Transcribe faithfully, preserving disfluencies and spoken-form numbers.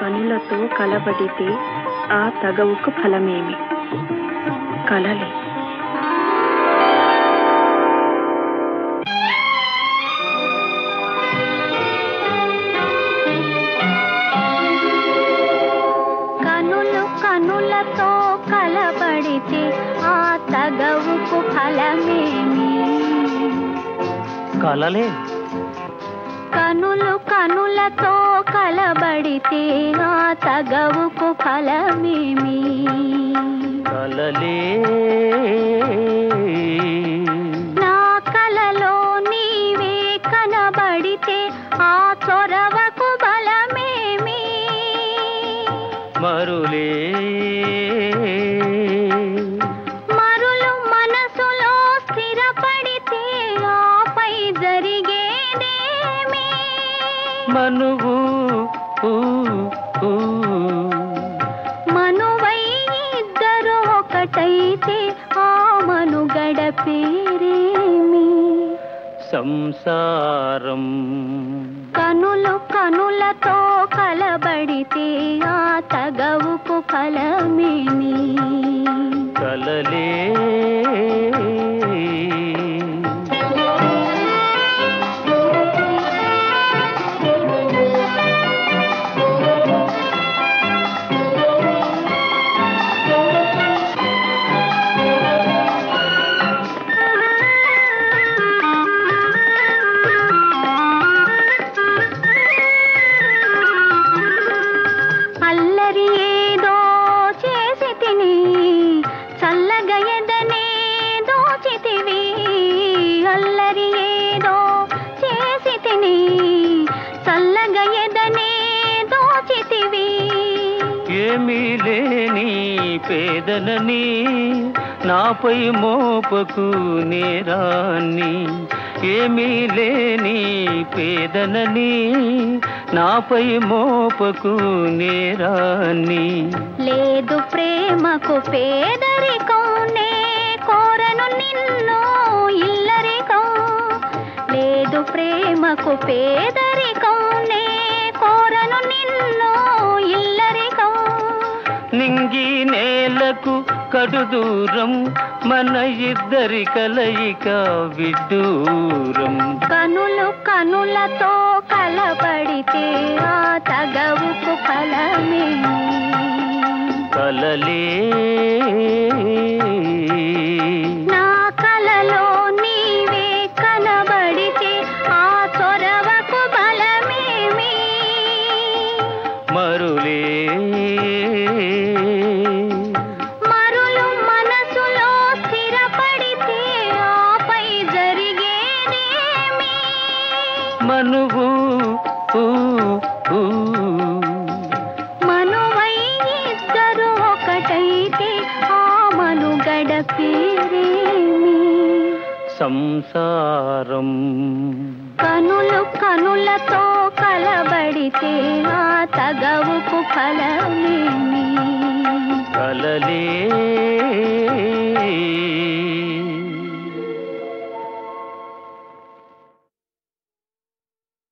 కనులతో కలబడితే ఆ తగవుకు ఫలమేమి? కలలే. కనులు కనులతో కలబడితే ఆ తగవుకు ఫలమేమి? కలలే. కనులు కనులతో కలబడితే ఆ తగవుకు ఫలమేమి? కలలే. నా కలలో నీవే కనబడితే ఆ చొరవకు బలమేమి? మరులే. మరులు మనసులో స్థిరపడితే ఆపై జరిగేదేమి? మనువు మనువై ఇద్దరు ఒకటైతే ఆ మనుగడ పేరేమి? సంసారం. కనులు కనులతో కలబడితే ఆ తగవుకు ఫలమేమి? కలలే. అల్లరి ఏదో చేసి తిని చల్లగా ఎదనే దోచితివి. అల్లరి ఏదో చేసి తిని చల్లగా ఎదనే దోచితివి. ఏమీ లేని పేదలని నాపై మోపకు నేరాన్ని. ఏమీ లేని పేదలని నాపై మోపకు నేరాన్ని. లేదు ప్రేమకు పేదరికం, నే కోరను నిన్ను ఇల్లరికం. లేదు ప్రేమకు పేదరికం, నే కోరను నిన్ను ఇల్లరికం. నింగి నేలకు కడు దూరం, మన ఇద్దరి కలయిక విడ్డూరం. కనులు కనులతో కలబడితే ఆ తగవుకు ఫలమేమి? కలలే. నా కలలో నీవే కనబడితే ఆ చొరవకు బలమేమి? మరులే. మరులు మనసులో స్థిరపడితే ఆపై జరిగేదేమి? మనువు మనువై ఇద్దరు ఒకటైతే ఆ మనుగడ పేరేమి? సంసారం. కనులు కనులతో కలబడితే ఆ తగవుకు ఫలమేమి? కలలే.